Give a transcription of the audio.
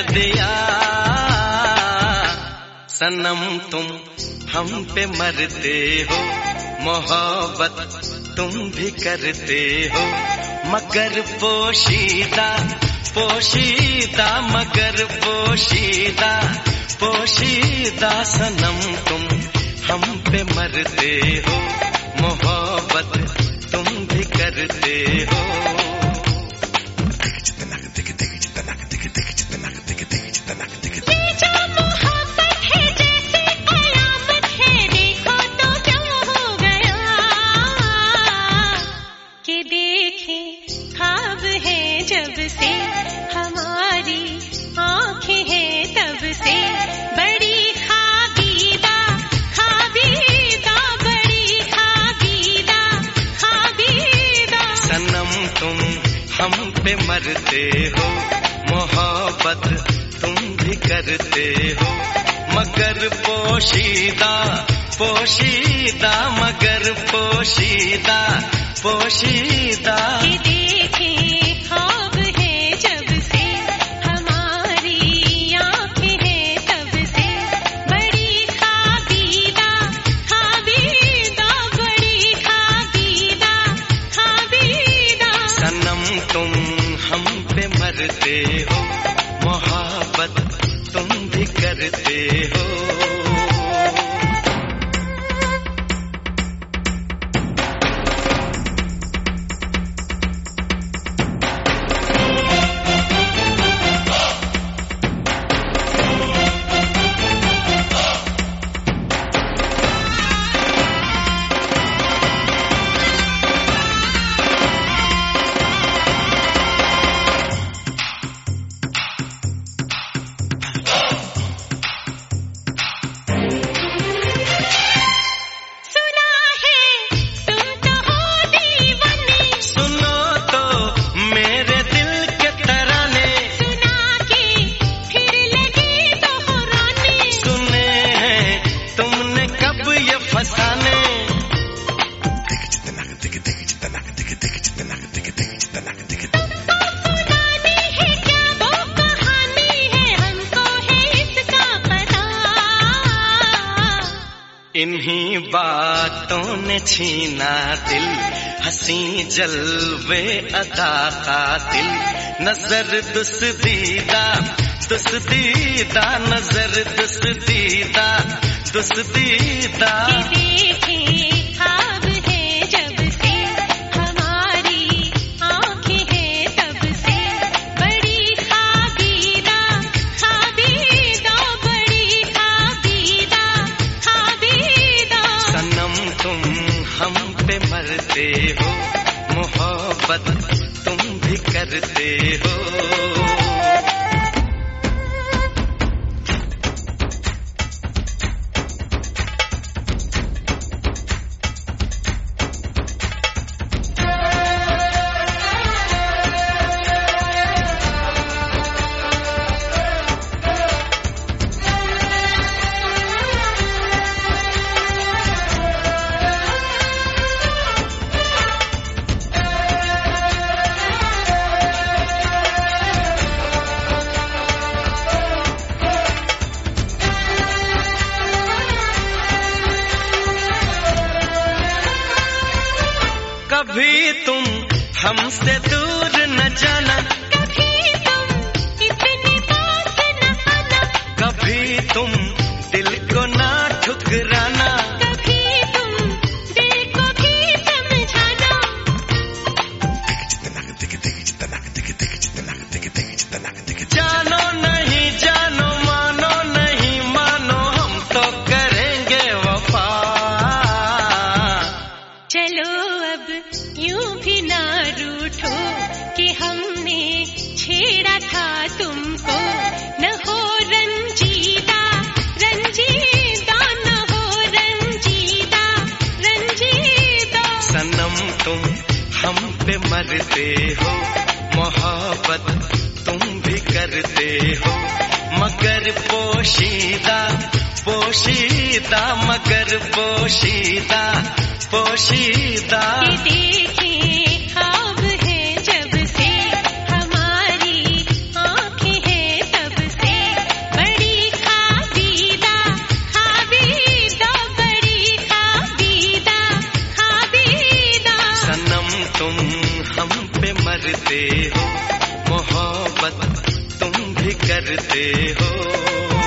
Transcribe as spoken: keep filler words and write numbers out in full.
दिया सनम तुम हम पे मरते हो, मोहब्बत तुम भी करते हो, मगर पोशीदा पोशीदा मगर पोशीदा पोशीदा सनम तुम हम पे मरते हो, मोहब्बत तुम भी करते हो। जब से हमारी आँखें हैं तब से बड़ी खाबीदा खाबीदा बड़ी खाबीदा खाबीदा सनम तुम हम पे मरते हो, मोहब्बत तुम भी करते हो, मगर पोशीदा पोशीदा मगर पोशीदा पोशीदा तुम हम पे मरते हो, मोहब्बत तुम भी करते हो। इन्हीं बातों ने छीना दिल, हंसी जलवे अदा का दिल, नजर दुस्दीदा दुस्दीदा नजर दुस्दीदा दुस्दीदा मरते हो, मोहब्बत तुम भी करते हो। कभी तुम हमसे दूर न जाना, कभी तुम इतनी बात न आना, कभी तुम दिल को ना ठुकराना, कभी तुम दिल को भी समझाना, जानो नहीं जानो मानो नहीं मानो हम तो करेंगे वफा। चलो अब यूं भी ना रूठो कि हमने छेड़ा था तुमको, न हो रंजीदा रंजीदा न हो रंजीदा रंजीदा सनम तुम हम पे मरते हो, मोहब्बत तुम भी करते हो, मगर पोशीदा पोशीदा मगर पोशीदा पोशीदा ख्वाब है जब से हमारी आँखें हैं तब करते हो, मोहब्बत तुम भी करते हो।